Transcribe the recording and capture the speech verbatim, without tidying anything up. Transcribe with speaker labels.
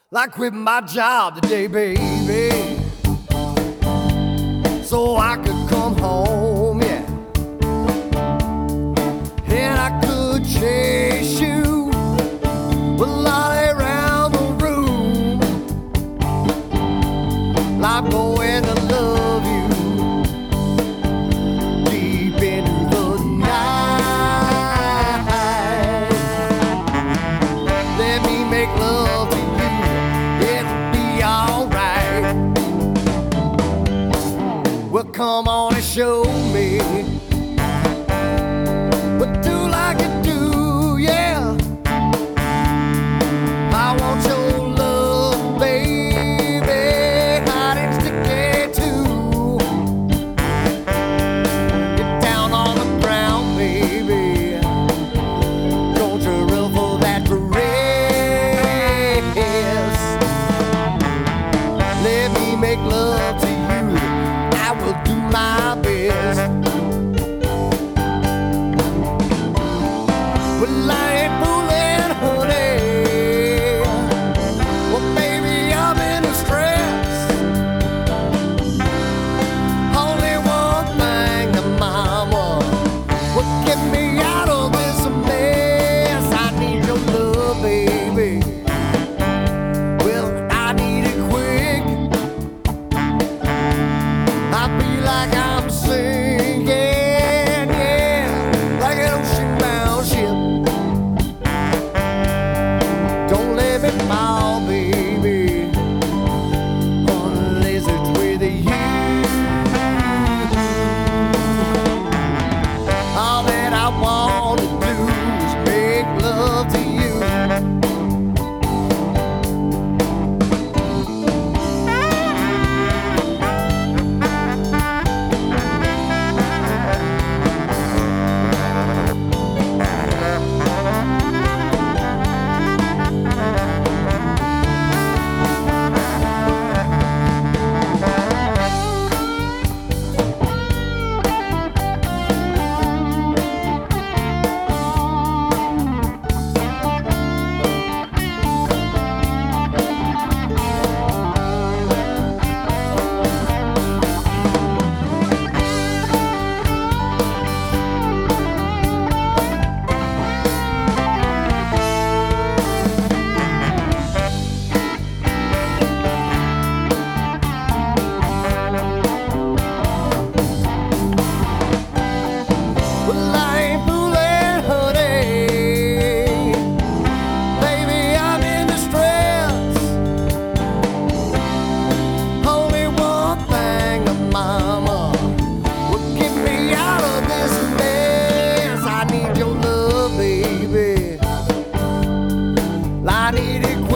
Speaker 1: like quit my job today, baby, so I could come home, yeah. And I could chase you with Lolly around the room, like going to love you deep into the night. Let me make love to you, it'll be alright. Well, come on and show me what do like you do, yeah. I want your love, baby, hot and sticky too. Get down on the ground, baby, don't you ruffle that dress. Let me make love to you, I will do my best. Well, I ain't fooling, honey. Well, baby, I'm in distress. Only one thing to mama will get me out of this mess. I need your love, baby. Well, I need it quick. I feel like I'm sinking, yeah, like an ocean-bound ship. Don't let me fall, baby, unless it's with you. All that I want to do is make love to you. Well, I ain't fooling, honey. Baby, I'm in distress. Only one thing to mama will get me out of this mess. I need your love, baby. I need it quick.